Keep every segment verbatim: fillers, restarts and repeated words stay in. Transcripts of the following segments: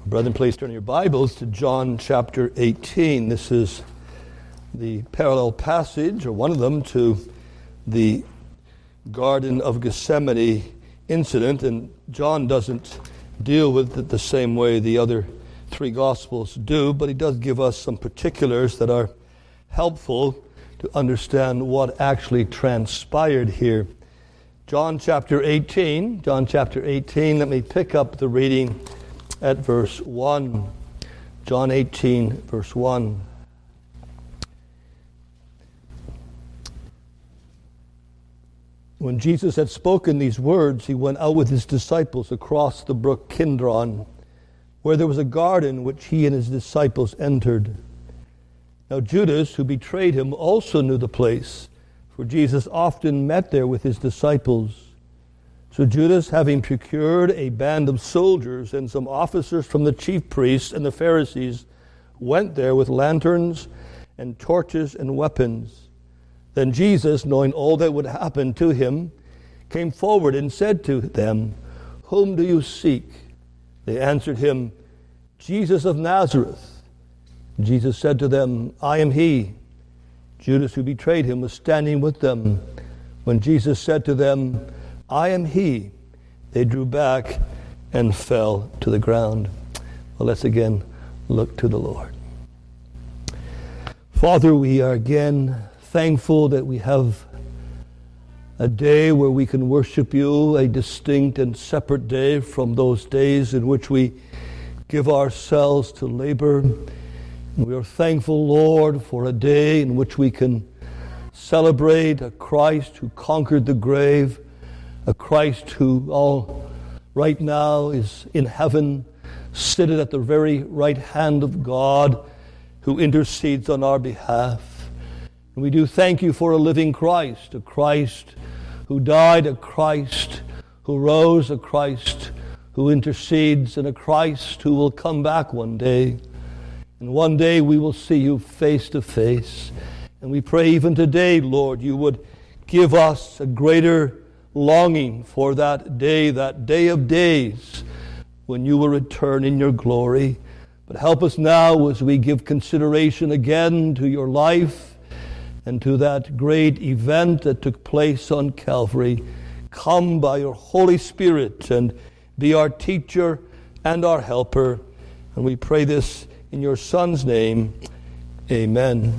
Brethren, please turn your Bibles to John chapter eighteen. This is the parallel passage, or one of them, to the Garden of Gethsemane incident. And John doesn't deal with it the same way the other three Gospels do, but he does give us some particulars that are helpful to understand what actually transpired here. John chapter eighteen, John chapter eighteen, let me pick up the reading at verse one. John eighteen, verse one. When Jesus had spoken these words, he went out with his disciples across the brook Kidron, where there was a garden which he and his disciples entered. Now Judas, who betrayed him, also knew the place, for Jesus often met there with his disciples. So Judas, having procured a band of soldiers and some officers from the chief priests and the Pharisees, went there with lanterns and torches and weapons. Then Jesus, knowing all that would happen to him, came forward and said to them, "Whom do you seek?" They answered him, "Jesus of Nazareth." Jesus said to them, "I am he." Judas, who betrayed him, was standing with them. When Jesus said to them, "I am he," they drew back and fell to the ground. Well, let's again look to the Lord. Father, we are again thankful that we have a day where we can worship you, a distinct and separate day from those days in which we give ourselves to labor. We are thankful, Lord, for a day in which we can celebrate a Christ who conquered the grave, a Christ who all right now is in heaven, seated at the very right hand of God, who intercedes on our behalf. And we do thank you for a living Christ, a Christ who died, a Christ who rose, a Christ who intercedes, and a Christ who will come back one day. And one day we will see you face to face. And we pray even today, Lord, you would give us a greater longing for that day, that day of days, when you will return in your glory. But help us now as we give consideration again to your life and to that great event that took place on Calvary. Come by your Holy Spirit and be our teacher and our helper. And we pray this in your Son's name. Amen.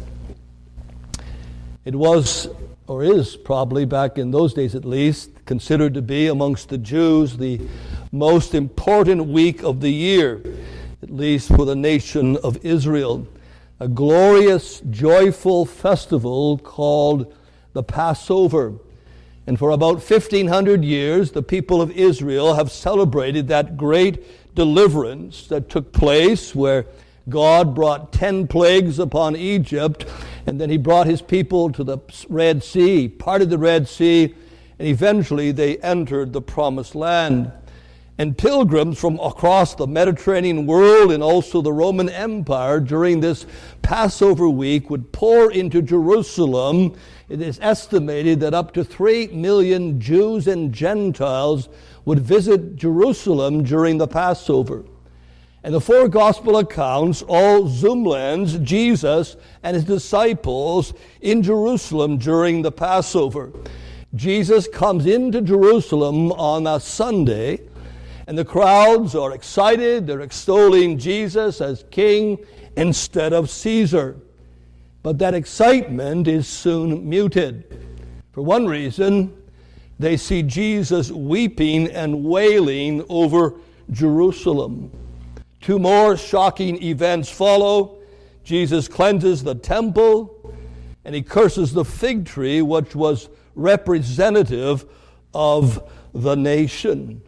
It was, or is probably back in those days at least, considered to be amongst the Jews the most important week of the year, at least for the nation of Israel. A glorious, joyful festival called the Passover. And for about fifteen hundred years, the people of Israel have celebrated that great deliverance that took place where God brought ten plagues upon Egypt, and then he brought his people to the Red Sea, parted the Red Sea, and eventually they entered the Promised Land. And pilgrims from across the Mediterranean world and also the Roman Empire during this Passover week would pour into Jerusalem. It is estimated that up to three million Jews and Gentiles would visit Jerusalem during the Passover. And the four gospel accounts all zoomlens Jesus and his disciples in Jerusalem during the Passover. Jesus comes into Jerusalem on a Sunday, and the crowds are excited. They're extolling Jesus as king instead of Caesar. But that excitement is soon muted. For one reason, they see Jesus weeping and wailing over Jerusalem. Two more shocking events follow. Jesus cleanses the temple, and he curses the fig tree, which was representative of the nation.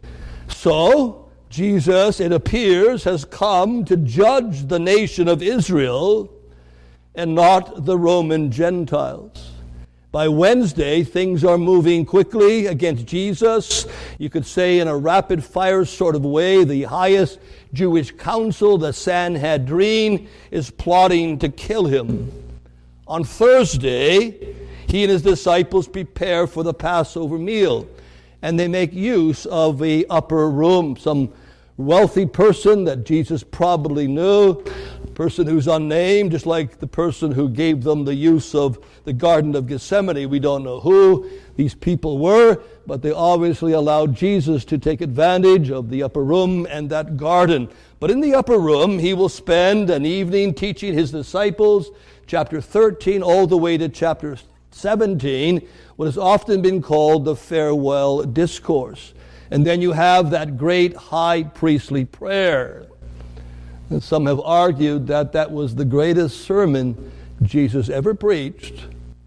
So, Jesus, it appears, has come to judge the nation of Israel and not the Roman Gentiles. By Wednesday, things are moving quickly against Jesus. You could say in a rapid-fire sort of way, the highest Jewish council, the Sanhedrin, is plotting to kill him. On Thursday, he and his disciples prepare for the Passover meal, and they make use of the upper room. Some wealthy person that Jesus probably knew, a person who's unnamed, just like the person who gave them the use of the Garden of Gethsemane. We don't know who these people were, but they obviously allowed Jesus to take advantage of the upper room and that garden. But in the upper room, he will spend an evening teaching his disciples, chapter thirteen all the way to chapter seventeen, what has often been called the farewell discourse. And then you have that great high priestly prayer. And some have argued that that was the greatest sermon Jesus ever preached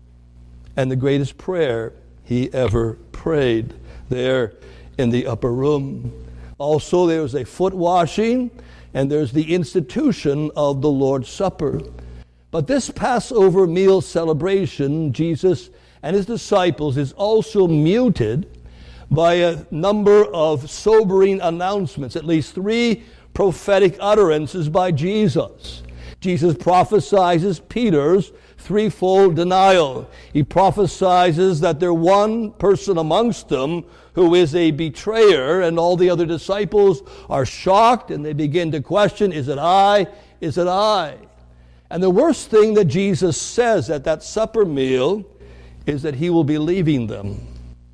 and the greatest prayer he ever prayed there in the upper room. Also, there's a foot washing, and there's the institution of the Lord's Supper. But this Passover meal celebration, Jesus and his disciples, is also muted by a number of sobering announcements, at least three prophetic utterances by Jesus. Jesus prophesies Peter's threefold denial. He prophesies that there's one person amongst them who is a betrayer, and all the other disciples are shocked and they begin to question, is it I? Is it I? And the worst thing that Jesus says at that supper meal is that he will be leaving them.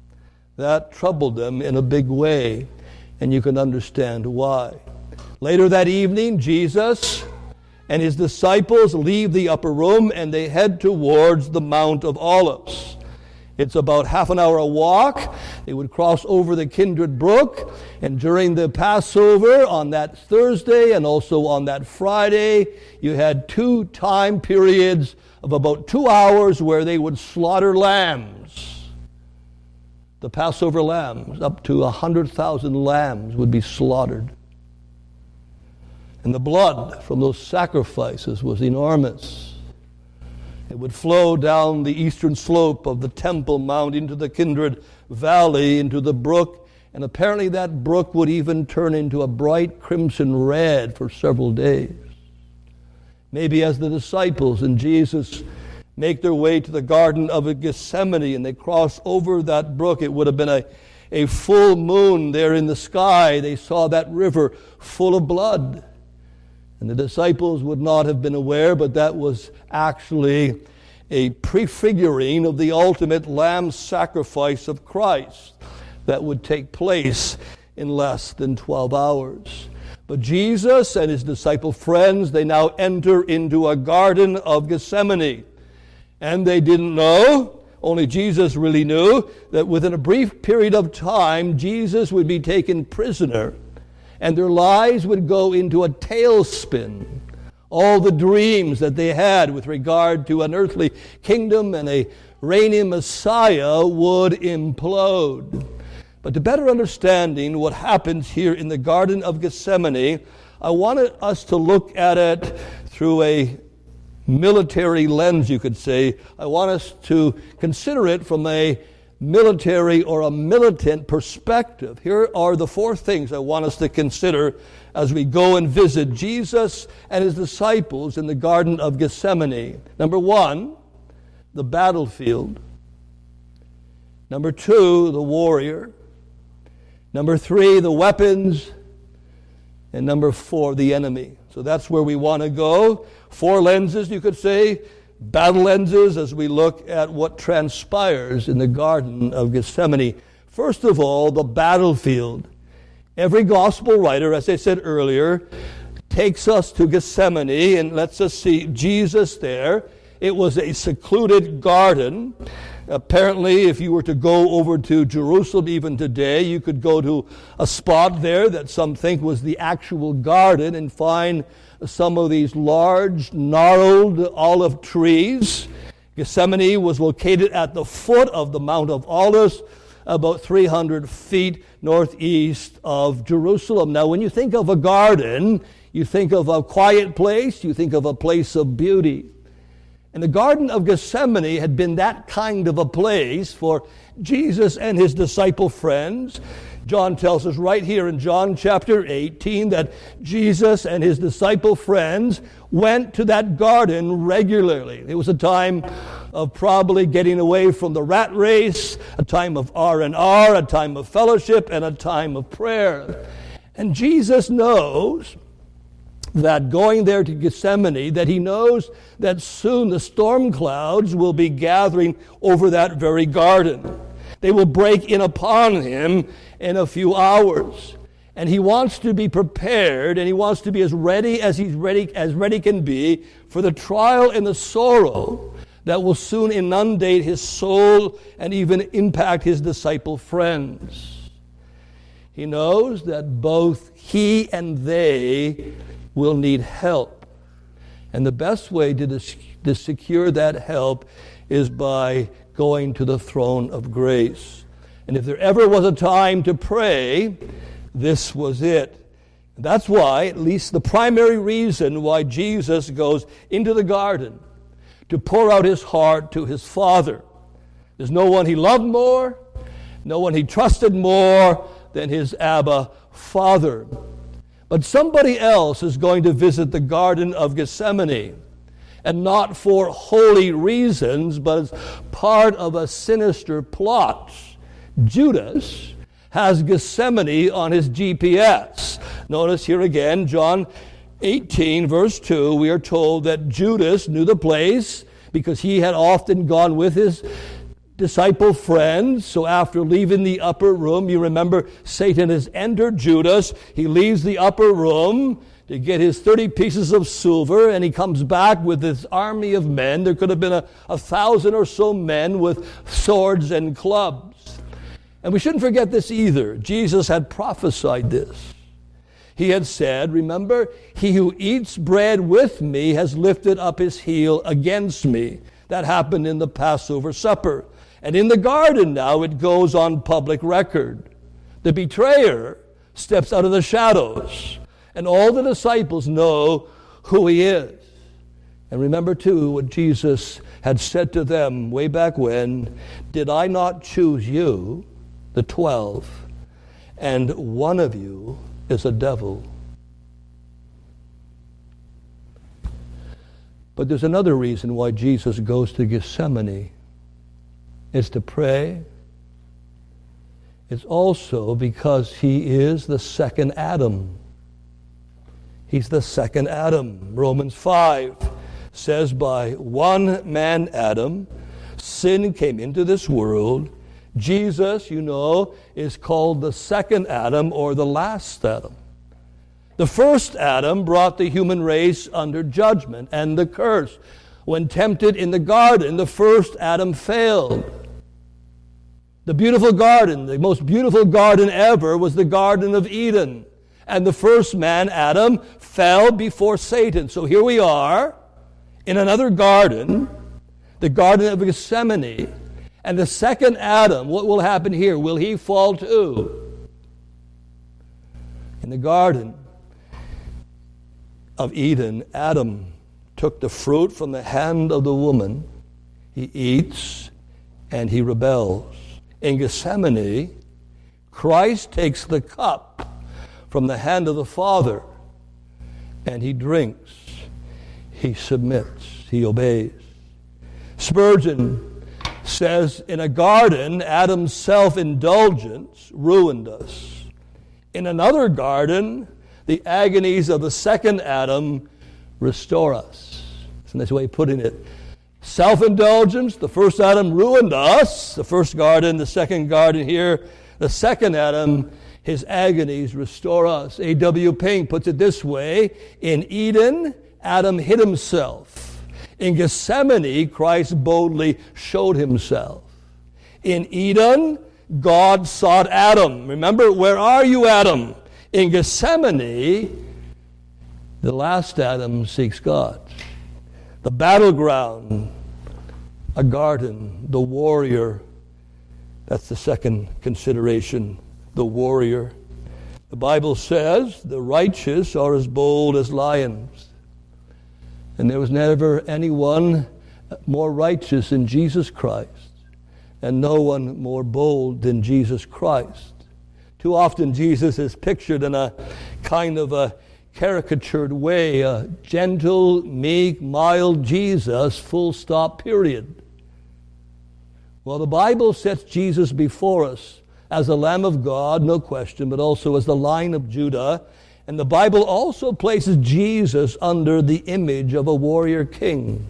That troubled them in a big way, and you can understand why. Later that evening, Jesus and his disciples leave the upper room and they head towards the Mount of Olives. It's about half an hour walk. They would cross over the Kindred Brook, and during the Passover on that Thursday and also on that Friday, you had two time periods of about two hours where they would slaughter lambs. The Passover lambs, up to one hundred thousand lambs would be slaughtered. And the blood from those sacrifices was enormous. It would flow down the eastern slope of the Temple Mount into the Kindred Valley, into the brook, and apparently that brook would even turn into a bright crimson red for several days. Maybe as the disciples and Jesus make their way to the Garden of Gethsemane and they cross over that brook, it would have been a, a full moon there in the sky. They saw that river full of blood. And the disciples would not have been aware, but that was actually a prefiguring of the ultimate lamb sacrifice of Christ that would take place in less than twelve hours. But Jesus and his disciple friends, they now enter into a Garden of Gethsemane. And they didn't know, only Jesus really knew, that within a brief period of time, Jesus would be taken prisoner. And their lives would go into a tailspin. All the dreams that they had with regard to an earthly kingdom and a reigning Messiah would implode. But to better understanding what happens here in the Garden of Gethsemane, I wanted us to look at it through a military lens, you could say. I want us to consider it from a military or a militant perspective. Here are the four things I want us to consider as we go and visit Jesus and his disciples in the Garden of Gethsemane. Number one, the battlefield. Number two, the warrior. Number three, the weapons. And number four, the enemy. So that's where we want to go. Four lenses, you could say. Battle lenses as we look at what transpires in the Garden of Gethsemane. First of all, the battlefield. Every gospel writer, as I said earlier, takes us to Gethsemane and lets us see Jesus there. It was a secluded garden. Apparently, if you were to go over to Jerusalem even today, you could go to a spot there that some think was the actual garden and find some of these large, gnarled olive trees. Gethsemane was located at the foot of the Mount of Olives, about three hundred feet northeast of Jerusalem. Now, when you think of a garden, you think of a quiet place, you think of a place of beauty. And the Garden of Gethsemane had been that kind of a place for Jesus and his disciple friends. John tells us right here in John chapter eighteen that Jesus and his disciple friends went to that garden regularly. It was a time of probably getting away from the rat race, a time of R and R, a time of fellowship, and a time of prayer. And Jesus knows that going there to Gethsemane, that he knows that soon the storm clouds will be gathering over that very garden. They will break in upon him in a few hours. And he wants to be prepared, and he wants to be as ready as he's ready as ready can be for the trial and the sorrow that will soon inundate his soul and even impact his disciple friends. He knows that both he and they will need help. And the best way to, dis- to secure that help is by going to the throne of grace. And if there ever was a time to pray, this was it. That's why, at least the primary reason why Jesus goes into the garden to pour out his heart to his Father. There's no one he loved more, no one he trusted more than his Abba Father. But somebody else is going to visit the Garden of Gethsemane, and not for holy reasons, but as part of a sinister plot. Judas has Gethsemane on his G P S. Notice here again, John eighteen, verse two, we are told that Judas knew the place because he had often gone with his disciple friends. So after leaving the upper room, you remember Satan has entered Judas. He leaves the upper room to get his thirty pieces of silver, and he comes back with this army of men. There could have been a, a thousand or so men with swords and clubs. And we shouldn't forget this either. Jesus had prophesied this. He had said, remember, he who eats bread with me has lifted up his heel against me. That happened in the Passover supper. And in the garden now, it goes on public record. The betrayer steps out of the shadows, and all the disciples know who he is. And remember, too, what Jesus had said to them way back when, did I not choose you, the twelve, and one of you is a devil? But there's another reason why Jesus goes to Gethsemane. It's to pray. It's also because he is the second Adam. He's the second Adam. Romans five says, by one man, Adam, sin came into this world. Jesus, you know, is called the second Adam or the last Adam. The first Adam brought the human race under judgment and the curse. When tempted in the garden, the first Adam failed. The beautiful garden, the most beautiful garden ever, was the Garden of Eden. And the first man, Adam, fell before Satan. So here we are in another garden, the Garden of Gethsemane. And the second Adam, what will happen here? Will he fall too? In the Garden of Eden, Adam took the fruit from the hand of the woman. He eats and he rebels. In Gethsemane, Christ takes the cup from the hand of the Father and he drinks. He submits. He obeys. Spurgeon says, in a garden, Adam's self-indulgence ruined us. In another garden, the agonies of the second Adam restore us. That's a nice way of putting it. Self-indulgence, the first Adam ruined us. The first garden, the second garden here, the second Adam, his agonies restore us. A W Pink puts it this way, in Eden, Adam hid himself. In Gethsemane, Christ boldly showed himself. In Eden, God sought Adam. Remember, where are you, Adam? In Gethsemane, the last Adam seeks God. The battleground, a garden, the warrior. That's the second consideration, the warrior. The Bible says the righteous are as bold as lions. And there was never anyone more righteous than Jesus Christ, and no one more bold than Jesus Christ. Too often Jesus is pictured in a kind of a caricatured way, a gentle, meek, mild Jesus, full stop, period. Well, the Bible sets Jesus before us as the Lamb of God, no question, but also as the Lion of Judah. And the Bible also places Jesus under the image of a warrior king.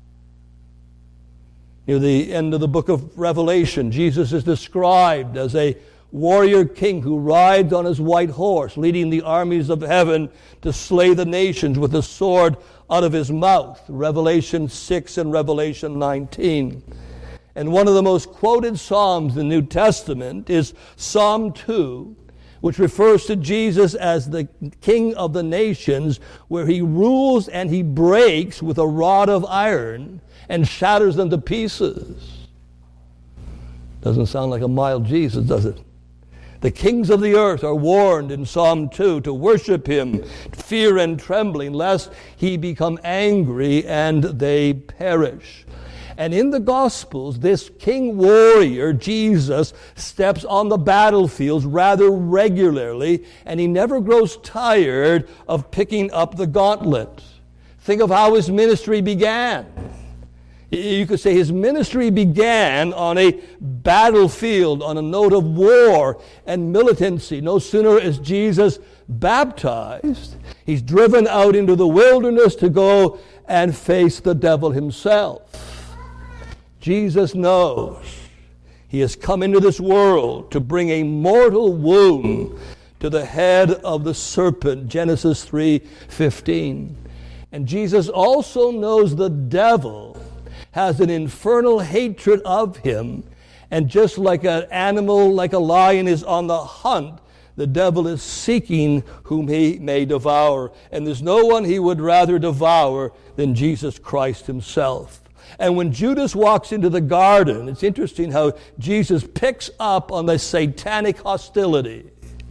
Near the end of the book of Revelation, Jesus is described as a warrior king who rides on his white horse, leading the armies of heaven to slay the nations with a sword out of his mouth. Revelation six and Revelation nineteen. And one of the most quoted Psalms in the New Testament is Psalm two, which refers to Jesus as the King of the nations, where he rules and he breaks with a rod of iron and shatters them to pieces. Doesn't sound like a mild Jesus, does it? The kings of the earth are warned in Psalm two to worship him, fear and trembling, lest he become angry and they perish. And in the Gospels, this king warrior, Jesus, steps on the battlefields rather regularly, and he never grows tired of picking up the gauntlet. Think of how his ministry began. You could say his ministry began on a battlefield, on a note of war and militancy. No sooner is Jesus baptized, he's driven out into the wilderness to go and face the devil himself. Jesus knows he has come into this world to bring a mortal wound to the head of the serpent, Genesis three fifteen. And Jesus also knows the devil has an infernal hatred of him, and just like an animal, like a lion is on the hunt, the devil is seeking whom he may devour. And there's no one he would rather devour than Jesus Christ himself. And when Judas walks into the garden, it's interesting how Jesus picks up on the satanic hostility.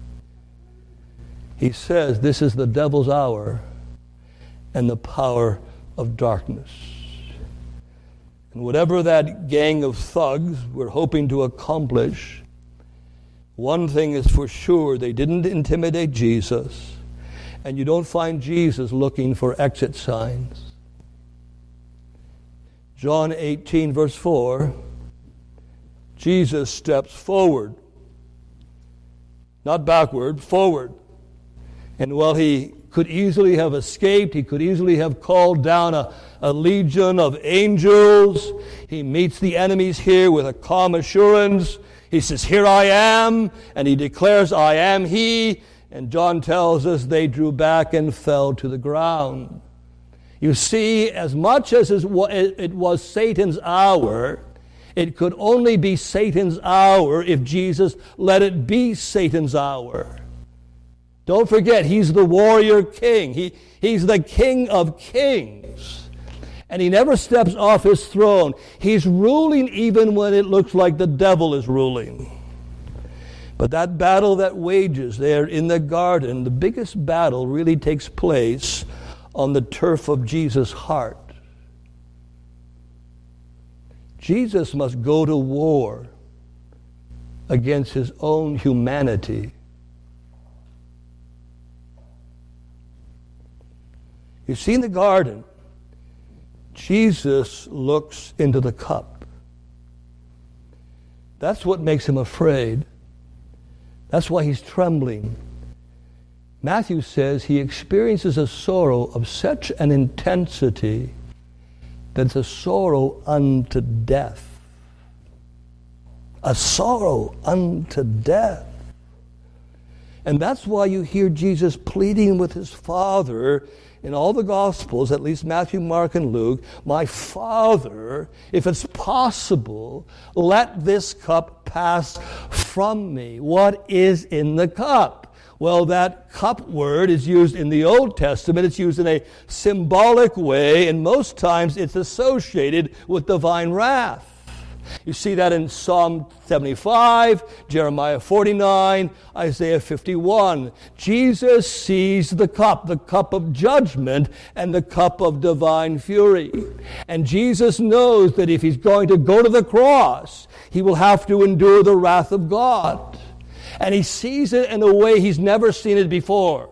He says, this is the devil's hour and the power of darkness. And whatever that gang of thugs were hoping to accomplish, one thing is for sure, they didn't intimidate Jesus. And you don't find Jesus looking for exit signs. John eighteen, verse four, Jesus steps forward. Not backward, forward. And while he could easily have escaped, he could easily have called down a, a legion of angels, he meets the enemies here with a calm assurance. He says, here I am, and he declares, I am he. And John tells us they drew back and fell to the ground. You see, as much as it was Satan's hour, it could only be Satan's hour if Jesus let it be Satan's hour. Don't forget, he's the warrior king. He, he's the king of kings. And he never steps off his throne. He's ruling even when it looks like the devil is ruling. But that battle that wages there in the garden, the biggest battle really takes place on the turf of Jesus' heart. Jesus must go to war against his own humanity. You see, in the garden, Jesus looks into the cup. That's what makes him afraid. That's why he's trembling. Matthew says he experiences a sorrow of such an intensity that it's a sorrow unto death. A sorrow unto death. And that's why you hear Jesus pleading with his Father in all the Gospels, at least Matthew, Mark, and Luke, my Father, if it's possible, let this cup pass from me. What is in the cup? Well, that cup word is used in the Old Testament. It's used in a symbolic way, and most times it's associated with divine wrath. You see that in Psalm seventy-five, Jeremiah forty-nine, Isaiah fifty-one. Jesus sees the cup, the cup of judgment and the cup of divine fury. And Jesus knows that if he's going to go to the cross, he will have to endure the wrath of God. And he sees it in a way he's never seen it before.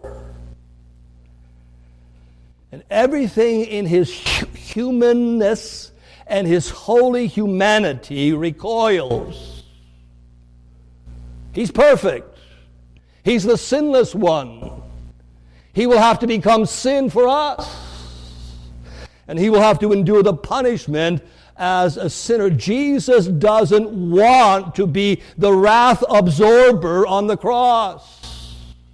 And everything in his humanness and his holy humanity recoils. He He's perfect. He's the sinless one. He will have to become sin for us. And he will have to endure the punishment as a sinner. Jesus doesn't want to be the wrath absorber on the cross.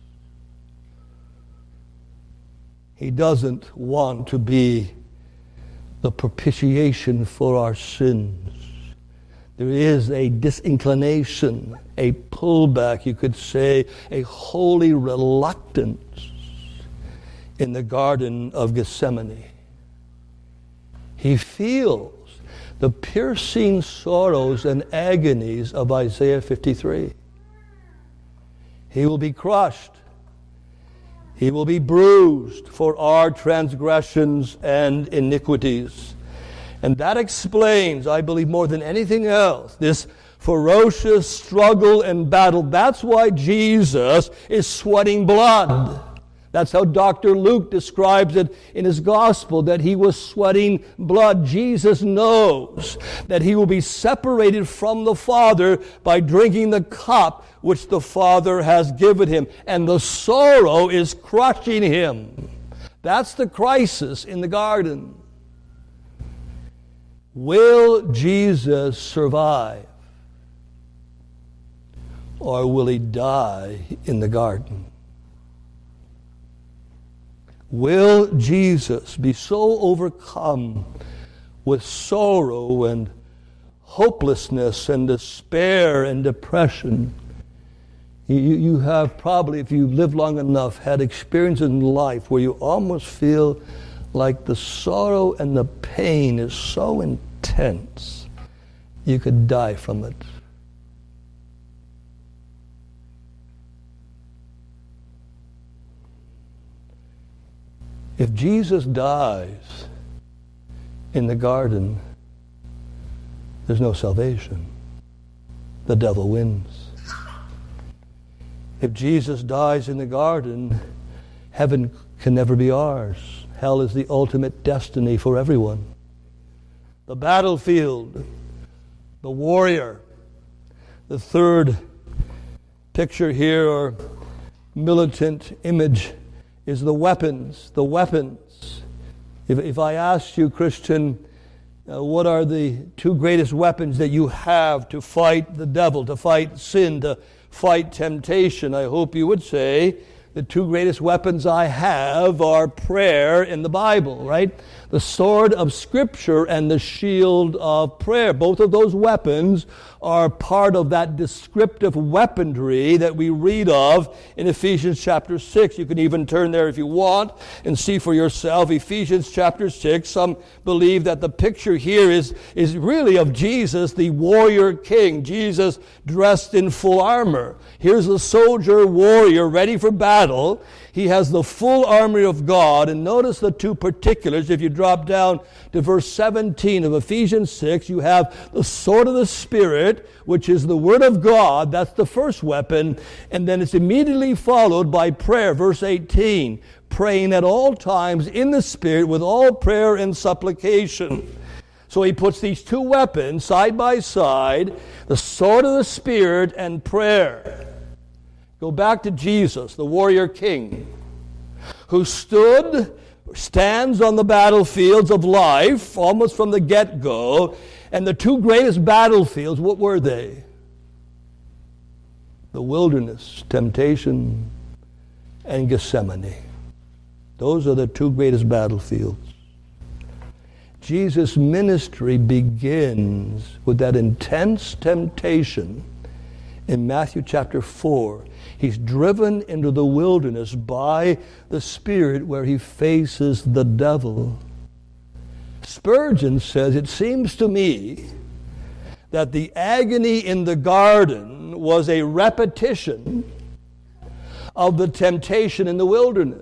He doesn't want to be the propitiation for our sins. There is a disinclination, a pullback, you could say, a holy reluctance in the Garden of Gethsemane. He feels the piercing sorrows and agonies of Isaiah fifty-three. He will be crushed. He will be bruised for our transgressions and iniquities. And that explains, I believe, more than anything else, this ferocious struggle and battle. That's why Jesus is sweating blood. That's how Doctor Luke describes it in his gospel, that he was sweating blood. Jesus knows that he will be separated from the Father by drinking the cup which the Father has given him. And the sorrow is crushing him. That's the crisis in the garden. Will Jesus survive? Or will he die in the garden? Will Jesus be so overcome with sorrow and hopelessness and despair and depression? You, you have probably, if you've lived long enough, had experiences in life where you almost feel like the sorrow and the pain is so intense you could die from it. If Jesus dies in the garden, there's no salvation. The devil wins. If Jesus dies in the garden, heaven can never be ours. Hell is the ultimate destiny for everyone. The battlefield, the warrior. The third picture here, or militant image, is the weapons, the weapons. If, if I asked you, Christian, uh, what are the two greatest weapons that you have to fight the devil, to fight sin, to fight temptation, I hope you would say, the two greatest weapons I have are prayer and the Bible, right? The sword of Scripture and the shield of prayer. Both of those weapons are part of that descriptive weaponry that we read of in Ephesians chapter six. You can even turn there if you want and see for yourself. Ephesians chapter six, some believe that the picture here is, is really of Jesus, the warrior king, Jesus dressed in full armor. Here's a soldier warrior ready for battle. He has the full armor of God. And notice the two particulars. If you drop down to verse seventeen of Ephesians six, you have the sword of the Spirit, which is the Word of God. That's the first weapon. And then it's immediately followed by prayer. Verse eighteen, praying at all times in the Spirit with all prayer and supplication. So he puts these two weapons side by side, the sword of the Spirit and prayer. Go back to Jesus, the warrior king, who stood, stands on the battlefields of life, almost from the get-go. And the two greatest battlefields, what were they? The wilderness, temptation, and Gethsemane. Those are the two greatest battlefields. Jesus' ministry begins with that intense temptation in Matthew chapter four. He's driven into the wilderness by the Spirit where he faces the devil. Spurgeon says, it seems to me that the agony in the garden was a repetition of the temptation in the wilderness.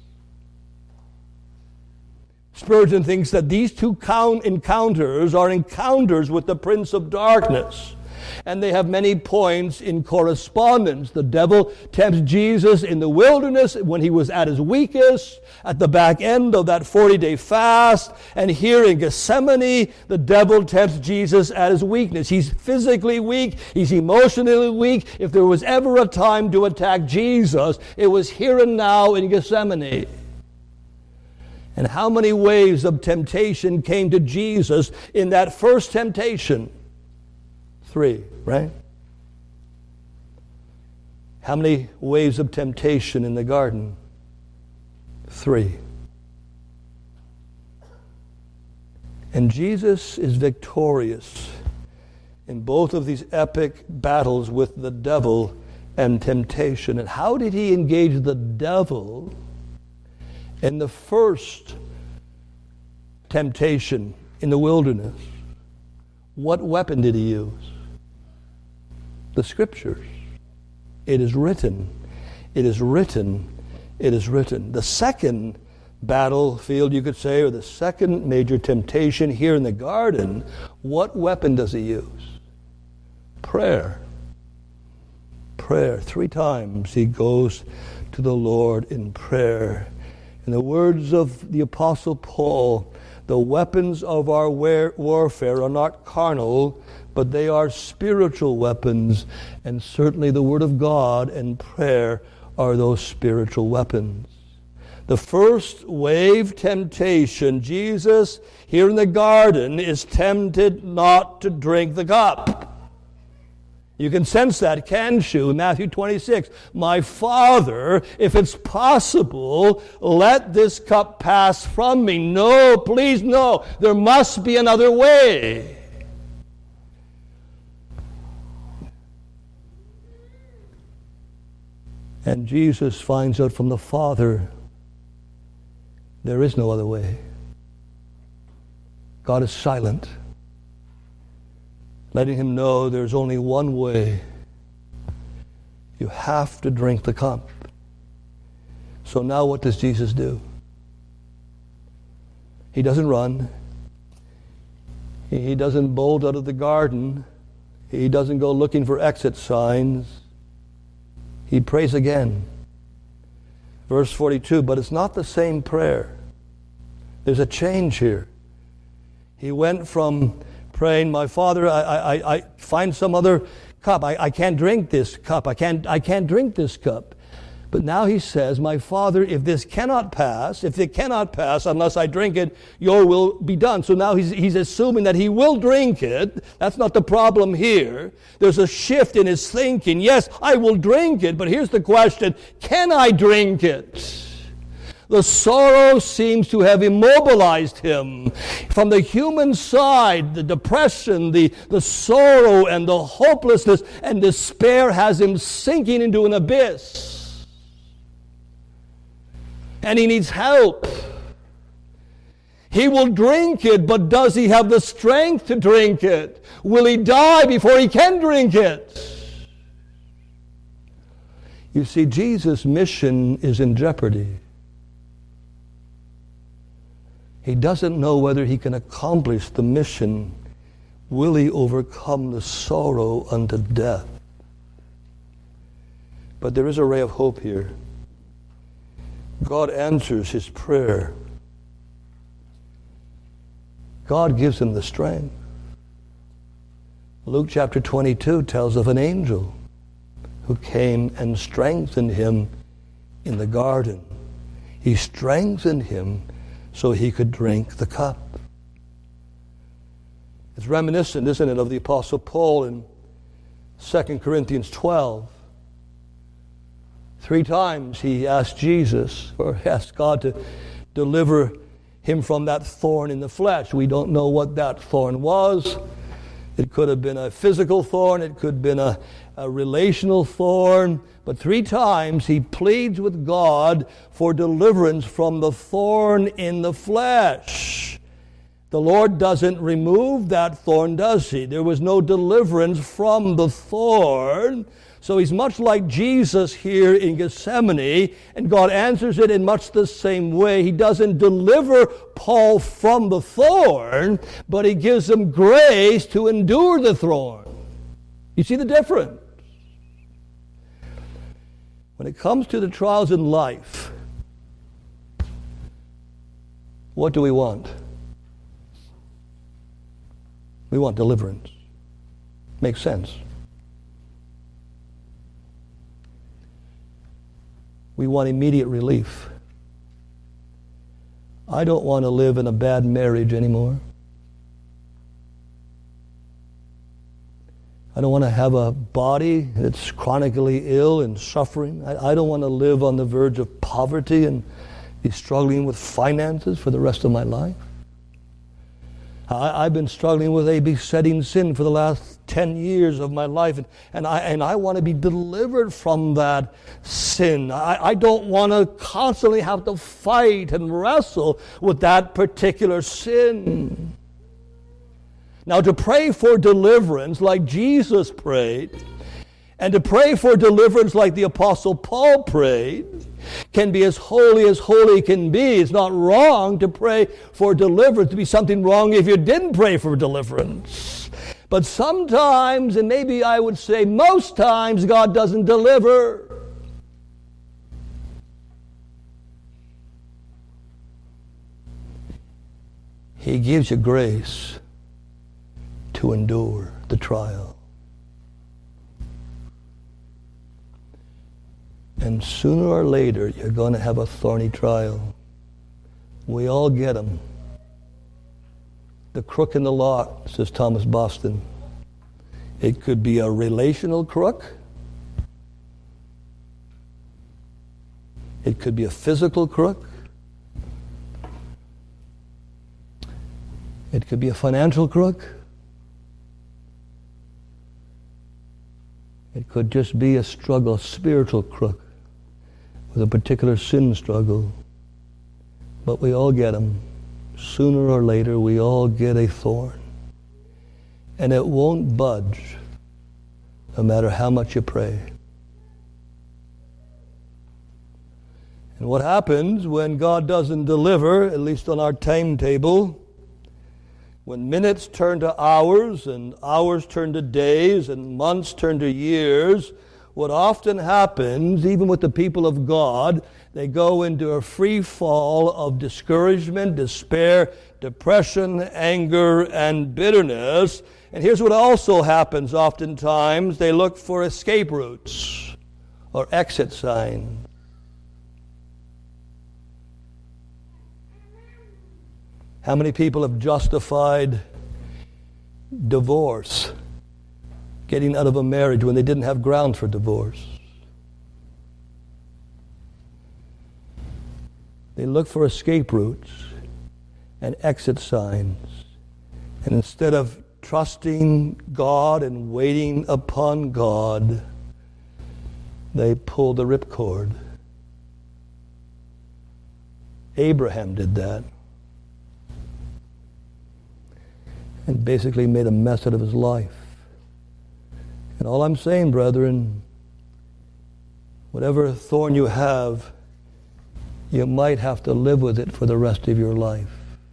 Spurgeon thinks that these two count encounters are encounters with the Prince of Darkness. and they have many points in correspondence. The devil tempts Jesus in the wilderness when he was at his weakest, at the back end of that forty-day fast, and here in Gethsemane, the devil tempts Jesus at his weakness. He's physically weak, he's emotionally weak. If there was ever a time to attack Jesus, it was here and now in Gethsemane. And how many waves of temptation came to Jesus in that first temptation? Three, right? How many waves of temptation in the garden? Three. And Jesus is victorious in both of these epic battles with the devil and temptation. And how did he engage the devil in the first temptation in the wilderness? What weapon did he use? The Scriptures. It is written. It is written. It is written. The second battlefield, you could say, or the second major temptation here in the garden, what weapon does he use? Prayer. Prayer. Three times he goes to the Lord in prayer. In the words of the Apostle Paul, the weapons of our warfare are not carnal, but they are spiritual weapons, and certainly the Word of God and prayer are those spiritual weapons. The first wave temptation, Jesus here in the garden is tempted not to drink the cup. You can sense that, can't you? In Matthew twenty-six, my Father, if it's possible, let this cup pass from me. No, please, no. There must be another way. And Jesus finds out from the Father, there is no other way. God is silent, letting him know there's only one way. You have to drink the cup. So now what does Jesus do? He doesn't run. He doesn't bolt out of the garden. He doesn't go looking for exit signs. He prays again. Verse forty-two, but it's not the same prayer. There's a change here. He went from praying, my Father, I, I, I find some other cup. I, I can't drink this cup. I can't, I can't drink this cup. But now he says, my Father, if this cannot pass, if it cannot pass unless I drink it, your will be done. So now he's, he's assuming that he will drink it. That's not the problem here. There's a shift in his thinking. Yes, I will drink it, but here's the question, can I drink it? The sorrow seems to have immobilized him. From the human side, the depression, the, the sorrow, and the hopelessness and despair has him sinking into an abyss. And he needs help. He will drink it, but does he have the strength to drink it? Will he die before he can drink it? You see, Jesus' mission is in jeopardy. He doesn't know whether he can accomplish the mission. Will he overcome the sorrow unto death? But there is a ray of hope here. God answers his prayer. God gives him the strength. Luke chapter twenty-two tells of an angel who came and strengthened him in the garden. He strengthened him so he could drink the cup. It's reminiscent, isn't it, of the Apostle Paul in Second Corinthians twelve. Three times he asked Jesus, or asked God to deliver him from that thorn in the flesh. We don't know what that thorn was. It could have been a physical thorn. It could have been a, a relational thorn. But three times he pleads with God for deliverance from the thorn in the flesh. The Lord doesn't remove that thorn, does he? There was no deliverance from the thorn. So he's much like Jesus here in Gethsemane, and God answers it in much the same way. He doesn't deliver Paul from the thorn, but he gives him grace to endure the thorn. You see the difference? When it comes to the trials in life, what do we want? We want deliverance. Makes sense. We want immediate relief. I don't want to live in a bad marriage anymore. I don't want to have a body that's chronically ill and suffering. I, I don't want to live on the verge of poverty and be struggling with finances for the rest of my life. I, I've been struggling with a besetting sin for the last ten years of my life, and, and, I, and I want to be delivered from that sin. I, I don't want to constantly have to fight and wrestle with that particular sin. Now, to pray for deliverance like Jesus prayed, and to pray for deliverance like the Apostle Paul prayed, can be as holy as holy can be. It's not wrong to pray for deliverance. To be something wrong if you didn't pray for deliverance. But sometimes, and maybe I would say most times, God doesn't deliver. He gives you grace to endure the trial. And sooner or later, you're going to have a thorny trial. We all get them. The crook in the lot, says Thomas Boston. It could be a relational crook. It could be a physical crook. It could be a financial crook. It could just be a struggle, a spiritual crook with a particular sin struggle. But we all get them. Sooner or later, we all get a thorn. And it won't budge, no matter how much you pray. And what happens when God doesn't deliver, at least on our timetable, when minutes turn to hours, and hours turn to days, and months turn to years, what often happens, even with the people of God, they go into a free fall of discouragement, despair, depression, anger, and bitterness. And here's what also happens oftentimes. They look for escape routes or exit signs. How many people have justified divorce, getting out of a marriage when they didn't have grounds for divorce? They look for escape routes and exit signs. And instead of trusting God and waiting upon God, they pull the ripcord. Abraham did that. And basically made a mess out of his life. And all I'm saying, brethren, whatever thorn you have, you might have to live with it for the rest of your life.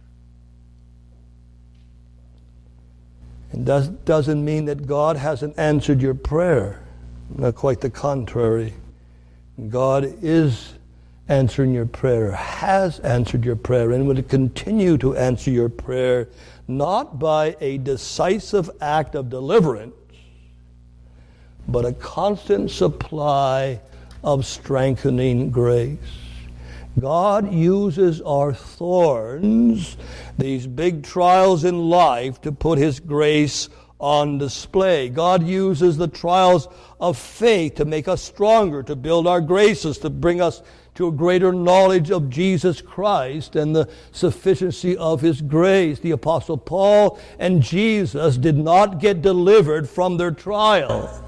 And that doesn't mean that God hasn't answered your prayer. No, quite the contrary. God is answering your prayer, has answered your prayer, and will continue to answer your prayer, not by a decisive act of deliverance, but a constant supply of strengthening grace. God uses our thorns, these big trials in life, to put His grace on display. God uses the trials of faith to make us stronger, to build our graces, to bring us to a greater knowledge of Jesus Christ and the sufficiency of His grace. The Apostle Paul and Jesus did not get delivered from their trial.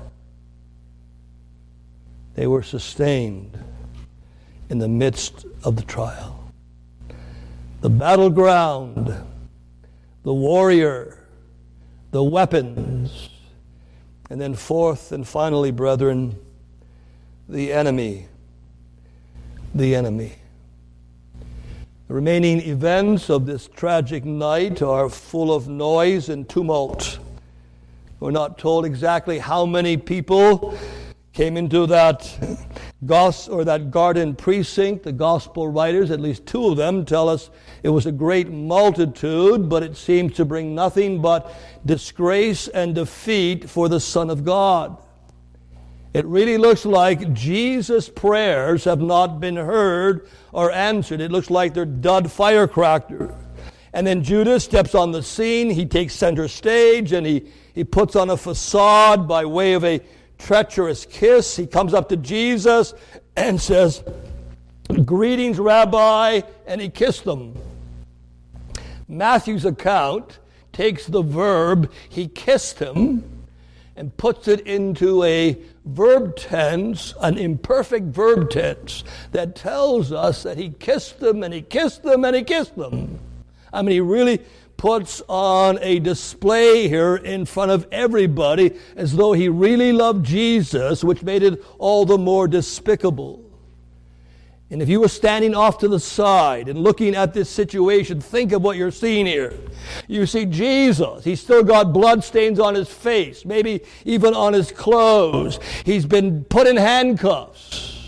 They were sustained in the midst of the trial. The battleground, the warrior, the weapons, and then fourth and finally, brethren, the enemy. The enemy. The remaining events of this tragic night are full of noise and tumult. We're not told exactly how many people came into that gos or that garden precinct. The gospel writers, at least two of them, tell us it was a great multitude, but it seemed to bring nothing but disgrace and defeat for the Son of God. It really looks like Jesus' prayers have not been heard or answered. It looks like they're dud firecracker. And then Judas steps on the scene. He takes center stage, and he, he puts on a facade by way of a treacherous kiss. He comes up to Jesus and says, "Greetings, Rabbi," and he kissed him. Matthew's account takes the verb, "he kissed him," and puts it into a verb tense, an imperfect verb tense, that tells us that he kissed them, and he kissed them, and he kissed them. I mean, he really puts on a display here in front of everybody as though he really loved Jesus, which made it all the more despicable. And if you were standing off to the side and looking at this situation, think of what you're seeing here. You see Jesus. He's still got blood stains on his face, maybe even on his clothes. He's been put in handcuffs.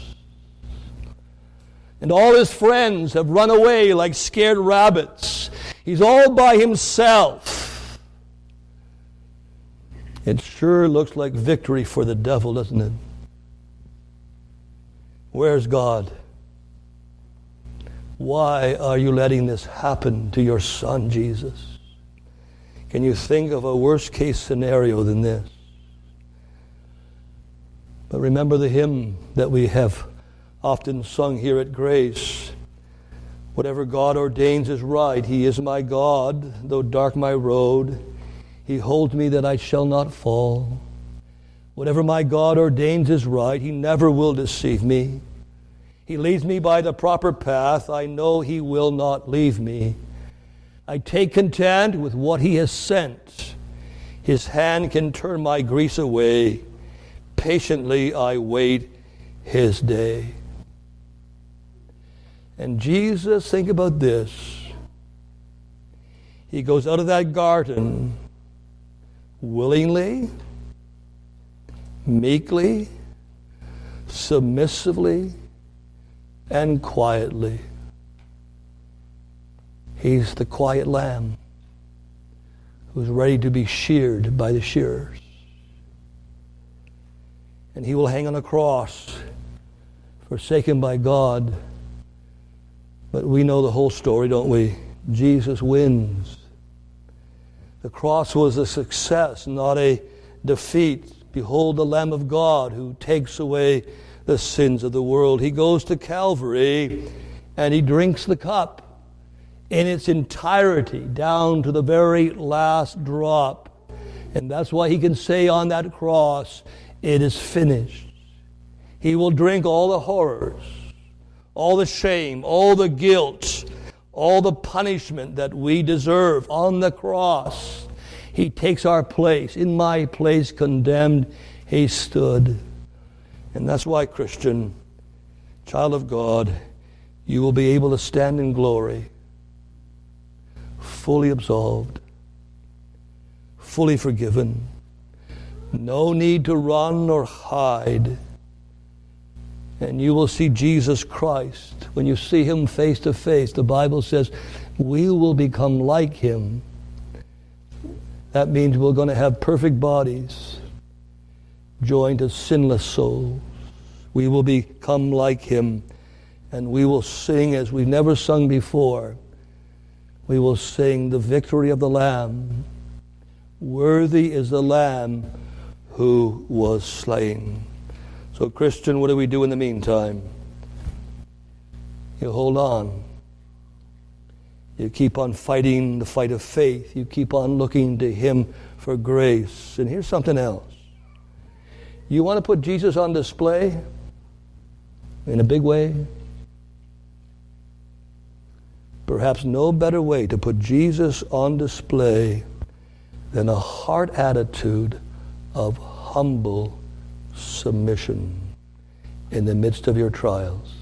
And all his friends have run away like scared rabbits. He's all by himself. It sure looks like victory for the devil, doesn't it? Where's God? Why are you letting this happen to your son, Jesus? Can you think of a worst case scenario than this? But remember the hymn that we have often sung here at Grace. Whatever God ordains is right. He is my God, though dark my road. He holds me that I shall not fall. Whatever my God ordains is right. He never will deceive me. He leads me by the proper path. I know he will not leave me. I take content with what he has sent. His hand can turn my griefs away. Patiently I wait his day. And Jesus, think about this. He goes out of that garden willingly, meekly, submissively, and quietly. He's the quiet lamb who's ready to be sheared by the shearers. And he will hang on a cross, forsaken by God. But we know the whole story, don't we? Jesus wins. The cross was a success, not a defeat. Behold the Lamb of God who takes away the sins of the world. He goes to Calvary and he drinks the cup in its entirety, down to the very last drop. And that's why he can say on that cross, "It is finished." He will drink all the horrors, all the shame, all the guilt, all the punishment that we deserve on the cross. He takes our place. In my place condemned, he stood. And that's why, Christian, child of God, you will be able to stand in glory, fully absolved, fully forgiven. No need to run or hide. And you will see Jesus Christ. When you see him face to face, the Bible says, we will become like him. That means we're going to have perfect bodies, joined to sinless souls. We will become like him, and we will sing as we've never sung before. We will sing the victory of the Lamb. Worthy is the Lamb who was slain. So, Christian, what do we do in the meantime? You hold on. You keep on fighting the fight of faith. You keep on looking to him for grace. And here's something else. You want to put Jesus on display in a big way? Perhaps no better way to put Jesus on display than a heart attitude of humble submission in the midst of your trials.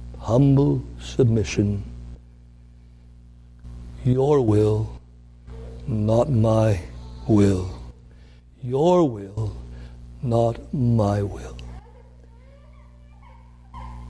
Humble submission. Your will, not my will. Your will, not my will.